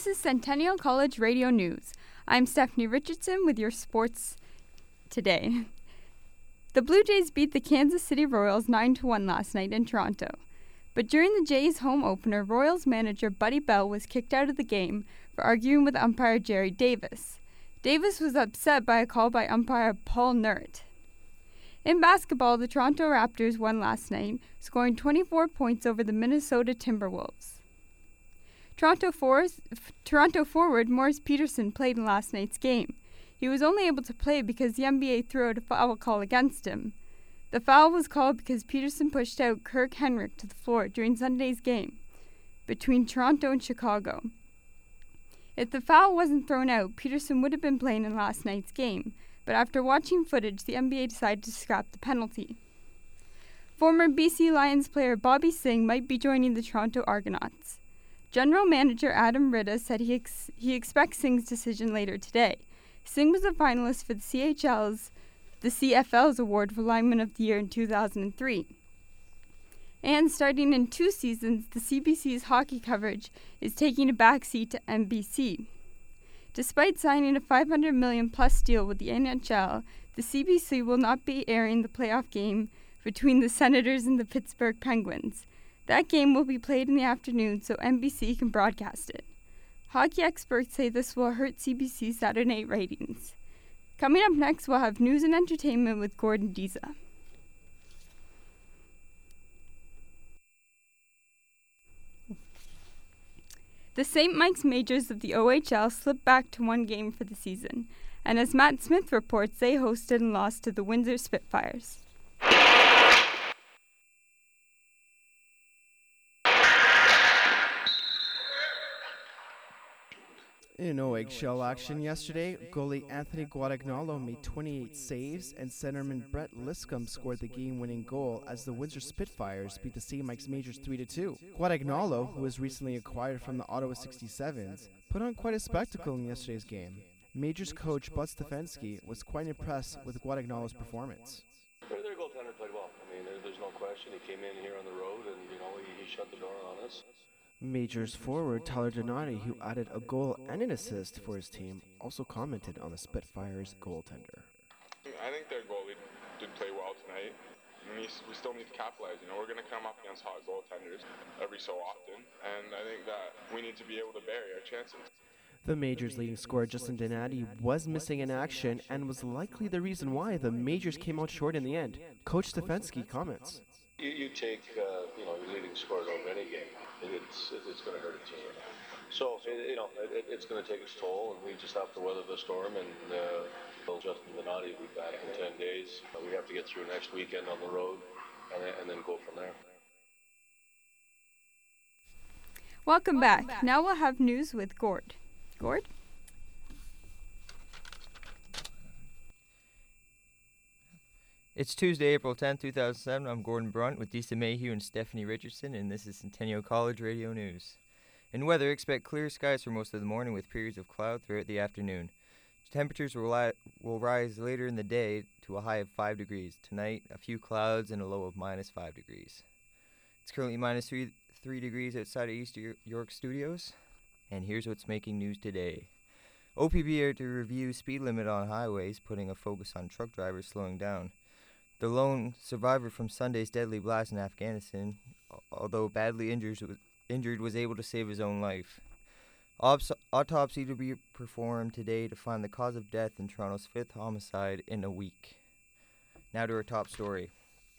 This is Centennial College Radio News. I'm Stephanie Richardson with your sports today. The Blue Jays beat the Kansas City Royals 9-1 last night in Toronto. But during the Jays' home opener, Royals manager Buddy Bell was kicked out of the game for arguing with umpire Jerry Davis. Davis was upset by a call by umpire Paul Nurt. In basketball, the Toronto Raptors won last night, scoring 24 points over the Minnesota Timberwolves. Toronto forward Morris Peterson played in last night's game. He was only able to play because the NBA threw out a foul call against him. The foul was called because Peterson pushed out Kirk Henrik to the floor during Sunday's game between Toronto and Chicago. If the foul wasn't thrown out, Peterson would have been playing in last night's game, but after watching footage, the NBA decided to scrap the penalty. Former BC Lions player Bobby Singh might be joining the Toronto Argonauts. General Manager Adam Ritta said he expects Singh's decision later today. Singh was a finalist for the CFL's Award for Lineman of the Year in 2003. And starting in 2 seasons, the CBC's hockey coverage is taking a backseat to NBC. Despite signing a $500 million-plus deal with the NHL, the CBC will not be airing the playoff game between the Senators and the Pittsburgh Penguins. That game will be played in the afternoon so NBC can broadcast it. Hockey experts say this will hurt CBC's Saturday night ratings. Coming up next, we'll have news and entertainment with Gordon Diza. The St. Mike's Majors of the OHL slipped back to 1 game for the season, and as Matt Smith reports, they hosted and lost to the Windsor Spitfires. In no eggshell action yesterday, goalie Anthony Guadagnolo made 28 saves and centerman Brett Liscombe scored the game-winning goal as the Windsor Spitfires beat the St. Mike's Majors 3-2. Guadagnolo, who was recently acquired from the Ottawa 67s, put on quite a spectacle in yesterday's game. Majors coach Bud Stefanski was quite impressed with Guadagnolo's performance. Their goaltender played well. I mean, there's no question. He came in here on the road and, he shut the door on us. Majors forward Tyler Donati, who added a goal and an assist for his team, also commented on the Spitfires' goaltender. I think their goalie did play well tonight. We still need to capitalize. We're going to come up against hot goaltenders every so often, and I think that we need to be able to bury our chances. The Majors' leading scorer, Justin Donati, was missing in action and was likely the reason why the Majors came out short in the end. Coach Stefanski comments. You take, your leading scorer over any game. It's going to hurt a team. So, it's going to take its toll, and we just have to weather the storm, and Justin Donati will be back in 10 days. We have to get through next weekend on the road, and then go from there. Welcome back. Now we'll have news with Gord. Gord? It's Tuesday, April 10, 2007. I'm Gordon Brunt with Disa Mayhew and Stephanie Richardson, and this is Centennial College Radio News. In weather, expect clear skies for most of the morning with periods of cloud throughout the afternoon. Temperatures will rise later in the day to a high of 5 degrees. Tonight, a few clouds and a low of minus 5 degrees. It's currently minus 3 degrees outside of East York Studios, and here's what's making news today. OPB are to review speed limit on highways, putting a focus on truck drivers slowing down. The lone survivor from Sunday's deadly blast in Afghanistan, although badly injured, was able to save his own life. Autopsy to be performed today to find the cause of death in Toronto's 5th homicide in a week. Now to our top story.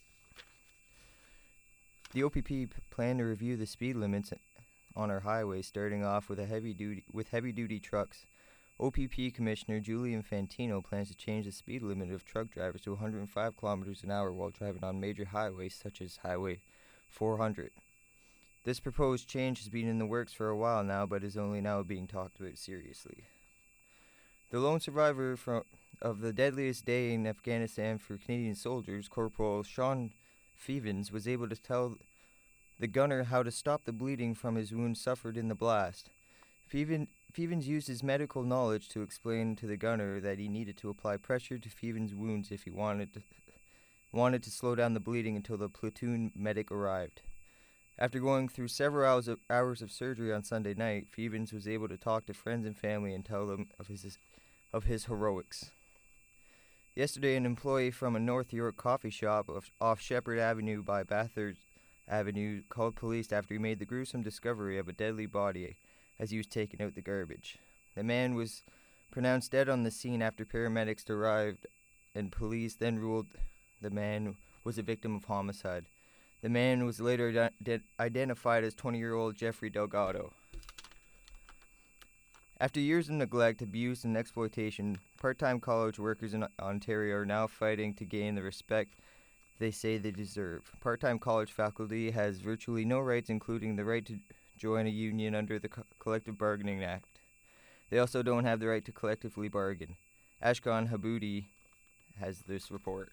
The OPP plan to review the speed limits on our highways, starting off with heavy-duty trucks. OPP Commissioner Julian Fantino plans to change the speed limit of truck drivers to 105 kilometers an hour while driving on major highways such as Highway 400. This proposed change has been in the works for a while now, but is only now being talked about seriously. The lone survivor of the deadliest day in Afghanistan for Canadian soldiers, Corporal Sean Fevens, was able to tell the gunner how to stop the bleeding from his wounds suffered in the blast. Fevens used his medical knowledge to explain to the gunner that he needed to apply pressure to Fevens' wounds if he wanted to slow down the bleeding until the platoon medic arrived. After going through several hours of surgery on Sunday night, Phoebens was able to talk to friends and family and tell them of his heroics. Yesterday, an employee from a North York coffee shop off Shepherd Avenue by Bathurst Avenue called police after he made the gruesome discovery of a deadly body as he was taking out the garbage. The man was pronounced dead on the scene after paramedics arrived, and police then ruled the man was a victim of homicide. The man was later identified as 20-year-old Jeffrey Delgado. After years of neglect, abuse, and exploitation, part-time college workers in Ontario are now fighting to gain the respect they say they deserve. Part-time college faculty has virtually no rights, including the right to join a union under the Collective Bargaining Act. They also don't have the right to collectively bargain. Ashkan Habudi has this report.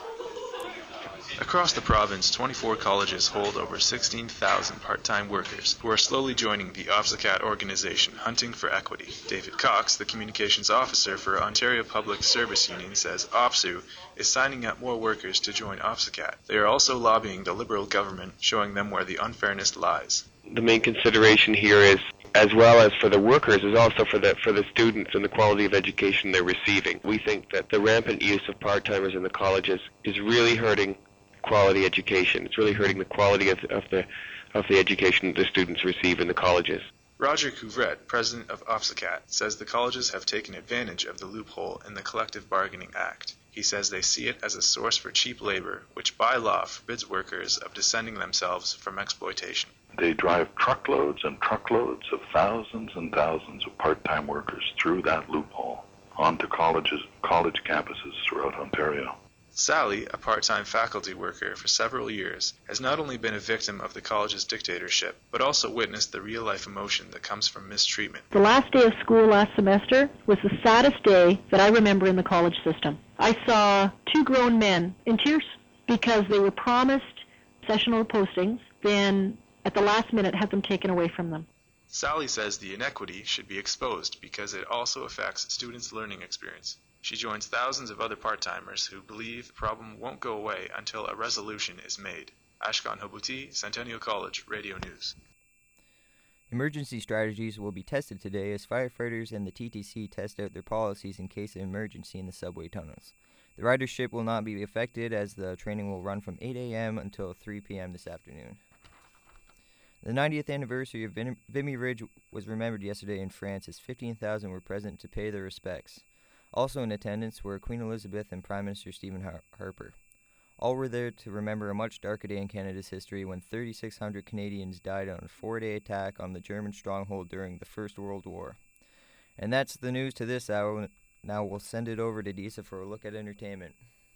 Across the province, 24 colleges hold over 16,000 part-time workers who are slowly joining the OPSECAT organization Hunting for Equity. David Cox, the communications officer for Ontario Public Service Union, says OPSU is signing up more workers to join OPSECAT. They are also lobbying the Liberal government, showing them where the unfairness lies. The main consideration here is, as well as for the workers, is also for the students and the quality of education they're receiving. We think that the rampant use of part-timers in the colleges is really hurting quality education. It's really hurting the quality of the education the students receive in the colleges. Roger Couvrette, president of OPSECAT, says the colleges have taken advantage of the loophole in the Collective Bargaining Act. He says they see it as a source for cheap labor, which by law forbids workers of descending themselves from exploitation. They drive truckloads and truckloads of thousands and thousands of part-time workers through that loophole onto college campuses throughout Ontario. Sally, a part-time faculty worker for several years, has not only been a victim of the college's dictatorship, but also witnessed the real-life emotion that comes from mistreatment. The last day of school last semester was the saddest day that I remember in the college system. I saw 2 grown men in tears because they were promised sessional postings, then at the last minute had them taken away from them. Sally says the inequity should be exposed because it also affects students' learning experience. She joins thousands of other part-timers who believe the problem won't go away until a resolution is made. Ashkan Habuti, Centennial College, Radio News. Emergency strategies will be tested today as firefighters and the TTC test out their policies in case of emergency in the subway tunnels. The ridership will not be affected as the training will run from 8 a.m. until 3 p.m. this afternoon. The 90th anniversary of Vimy Ridge was remembered yesterday in France as 15,000 were present to pay their respects. Also in attendance were Queen Elizabeth and Prime Minister Stephen Harper. All were there to remember a much darker day in Canada's history when 3,600 Canadians died on a 4-day attack on the German stronghold during the First World War. And that's the news to this hour. Now we'll send it over to Disa for a look at entertainment.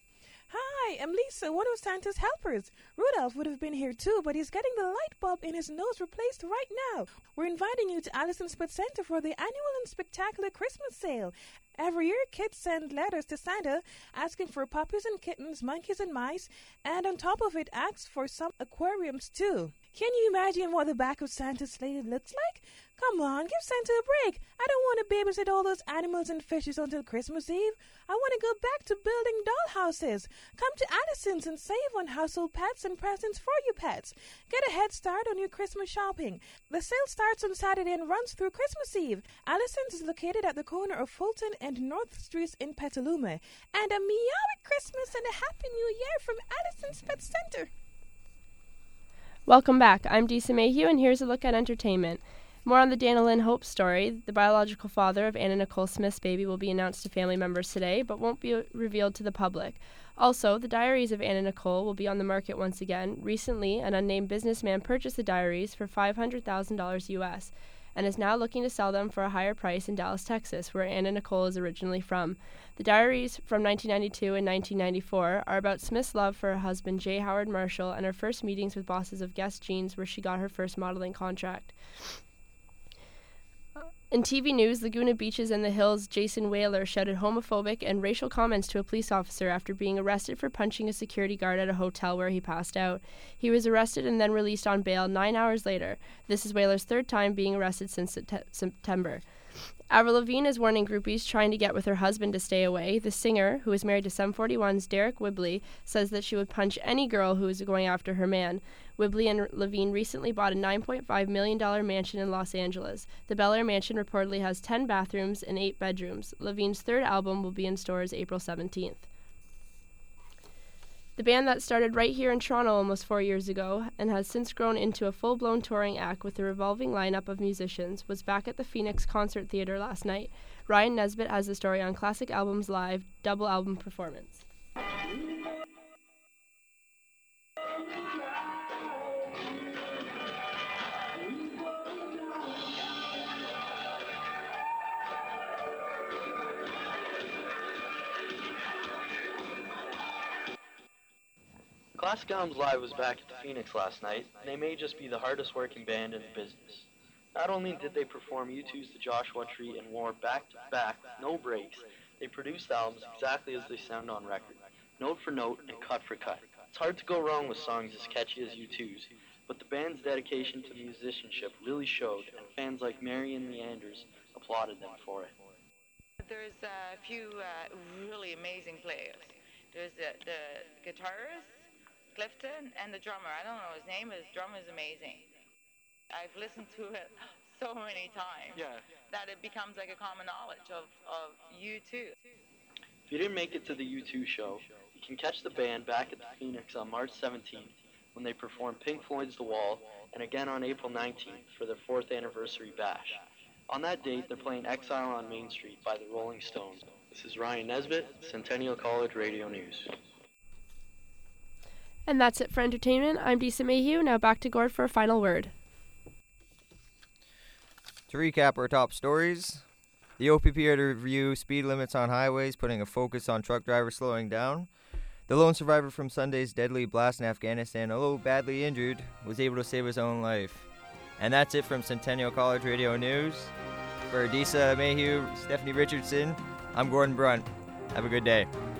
Hi, I'm Lisa, one of Santa's helpers. Rudolph would have been here too, but he's getting the light bulb in his nose replaced right now. We're inviting you to Allison's Pet Center for the annual and spectacular Christmas sale. Every year, kids send letters to Santa asking for puppies and kittens, monkeys and mice, and on top of it, asks for some aquariums too. Can you imagine what the back of Santa's sleigh looks like? Come on, give Santa a break. I don't want to babysit all those animals and fishes until Christmas Eve. I want to go back to building dollhouses. Come to Addison's and save on household pets and presents for your pets. Get a head start on your Christmas shopping. The sale starts on Saturday and runs through Christmas Eve. Addison's is located at the corner of Fulton and North Streets in Petaluma. And a meowie Christmas and a Happy New Year from Addison's Pet Center. Welcome back. I'm Disa Mayhew, and here's a look at entertainment. More on the Dana Lynn Hope story. The biological father of Anna Nicole Smith's baby will be announced to family members today, but won't be revealed to the public. Also, the diaries of Anna Nicole will be on the market once again. Recently, an unnamed businessman purchased the diaries for $500,000 US and is now looking to sell them for a higher price in Dallas, Texas, where Anna Nicole is originally from. The diaries from 1992 and 1994 are about Smith's love for her husband, J. Howard Marshall, and her first meetings with bosses of Guess Jeans, where she got her first modeling contract. In TV news, Laguna Beaches and the Hills' Jason Whaler shouted homophobic and racial comments to a police officer after being arrested for punching a security guard at a hotel where he passed out. He was arrested and then released on bail 9 hours later. This is Whaler's third time being arrested since September. Avril Lavigne is warning groupies trying to get with her husband to stay away. The singer, who is married to Sum 41's Derek Whibley, says that she would punch any girl who is going after her man. Whibley and Lavigne recently bought a $9.5 million mansion in Los Angeles. The Bel Air mansion reportedly has 10 bathrooms and 8 bedrooms. Lavigne's third album will be in stores April 17th. The band that started right here in Toronto almost 4 years ago and has since grown into a full-blown touring act with a revolving lineup of musicians was back at the Phoenix Concert Theatre last night. Ryan Nesbitt has the story on Classic Albums Live double album performance. Classic Albums Live was back at the Phoenix last night, and they may just be the hardest working band in the business. Not only did they perform U2's The Joshua Tree and War back to back with no breaks, they produced the albums exactly as they sound on record, note for note and cut for cut. It's hard to go wrong with songs as catchy as U2's, but the band's dedication to musicianship really showed, and fans like Marion Leanders applauded them for it. There's a few really amazing players. There's the guitarist, Clifton, and the drummer. I don't know his name, but his drummer is amazing. I've listened to it so many times that it becomes like a common knowledge of U2. If you didn't make it to the U2 show, you can catch the band back at the Phoenix on March 17th when they perform Pink Floyd's The Wall, and again on April 19th for their 4th anniversary bash. On that date, they're playing Exile on Main Street by the Rolling Stones. This is Ryan Nesbitt, Centennial College Radio News. And that's it for entertainment. I'm Disa Mayhew. Now back to Gord for a final word. To recap our top stories, the OPP are to review speed limits on highways, putting a focus on truck drivers slowing down. The lone survivor from Sunday's deadly blast in Afghanistan, although badly injured, was able to save his own life. And that's it from Centennial College Radio News. For Disa Mayhew, Stephanie Richardson, I'm Gordon Brunt. Have a good day.